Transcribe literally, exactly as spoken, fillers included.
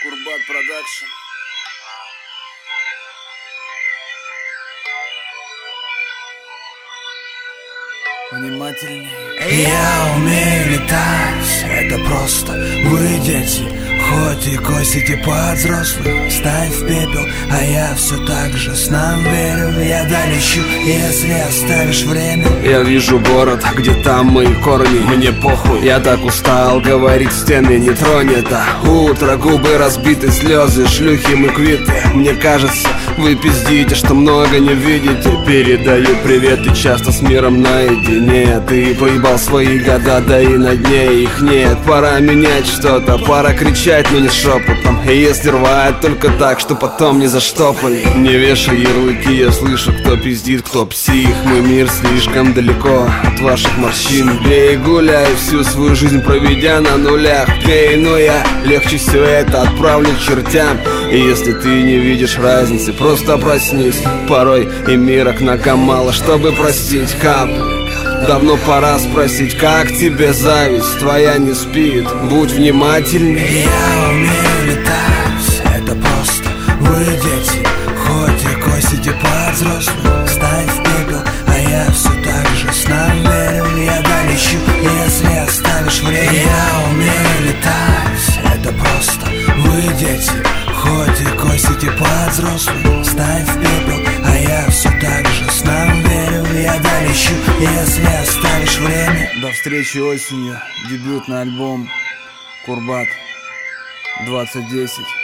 Курбат Продакшн. Внимательней. Я умею летать, это просто вы, дети. Хоть и косите под взрослых, ставь в пепел, а я все так же с нам верю. Я долечу, если оставишь время. Я вижу город, где там мои корни. Мне похуй, я так устал говорить, стены не тронь это. Утро, губы разбиты, слезы, шлюхи, мы квиты. Мне кажется, вы пиздите, что много не видите. Передаю привет и часто с миром наедине. Ты поебал свои года, да и на дне их нет. Пора менять что-то, пора кричать, но не шепотом. И если рвать, только так, что потом не заштопали. Не вешай ярлыки, я слышу, кто пиздит, кто псих. Мой мир слишком далеко от ваших морщин. Бей, гуляй, всю свою жизнь проведя на нулях. Пей, но я легче все это отправлю к чертям. И если ты не видишь разницы, просто проснись. Порой и мира к ногам мало, чтобы простить. Кап, давно пора спросить, как тебе зависть твоя не спит. Будь внимательней. Я умею летать, это просто вы, дети. Хоть и косите под взрослых, ставь в пепел, а я все так же с нам верю. Я долечу, если оставишь время. Я умею летать, это просто вы, дети. Хоть и косите под взрослых, ставь в пепел, а я все так же с нам верю. Я долечу, если оставишь время. До встречи осенью. Дебютный альбом Курбат двадцать десять.